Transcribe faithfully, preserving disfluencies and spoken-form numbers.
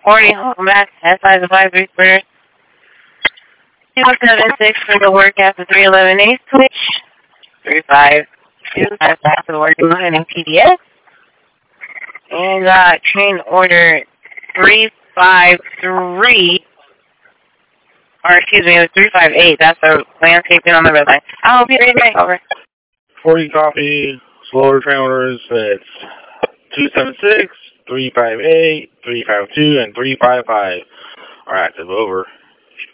forty, home back, S I the five three square. two seven six for the work after three eleven eight switch. three five two, that's after the working line in P D S. And uh, train order three five three, or excuse me, it was three five eight. That's the landscaping on the red line. I'll be right back. Over. forty copy, slower train orders. It's two seven six, three five eight, three five two, and three five five are active. Over.